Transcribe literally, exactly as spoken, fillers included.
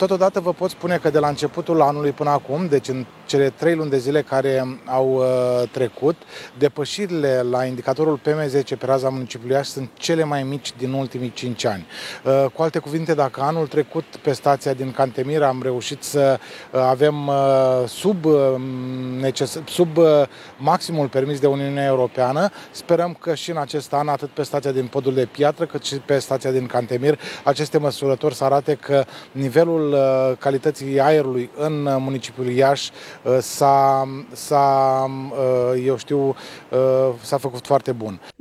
Totodată vă pot spune că de la începutul anului până acum, deci în cele trei luni de zile care au uh, trecut, depășirile la indicatorul P M zece pe raza municipiului Iași sunt cele mai mici din ultimii cinci ani. Uh, cu alte cuvinte, dacă anul trecut pe stația din Cantemir am reușit să uh, avem uh, sub, uh, neces- sub uh, maximul permis de Uniunea Europeană, sperăm că și în acest an, atât pe stația din Podul de Piatră, cât și pe stația din Cantemir, aceste măsurători să arate că nivelul uh, calității aerului în uh, municipiul Iași uh, s-a, s-a, uh, eu știu, uh, s-a făcut foarte bun.